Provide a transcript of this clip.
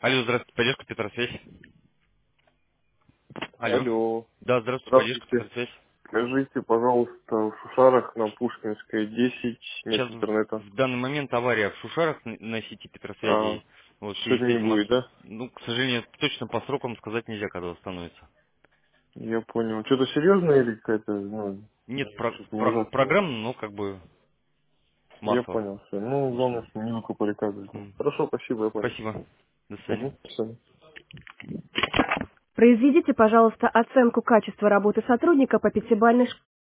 Алло, здравствуйте, поддержка Петросвязь. Алло. Алло. Да, здравствуйте, поддержка Здравствуйте. Петросвязь. Скажите, пожалуйста, в Шушарах на Пушкинской 10 нет Сейчас интернета. в данный момент авария в Шушарах на сети А, Петросвязи. Вот в связи с сегодня не этим, будет, да? ну, к сожалению, точно по срокам сказать нельзя, когда восстановится. Я понял. Что-то серьезное или какая-то, ну, Нет, что-то не ужасно? программ, но как бы Я массово. понял, все. Ну, главное, что не выкупали кабель. М. Хорошо, спасибо, я понял. Спасибо. До свидания. Угу, все. Произведите, пожалуйста, оценку качества работы сотрудника по пятибалльной шкале.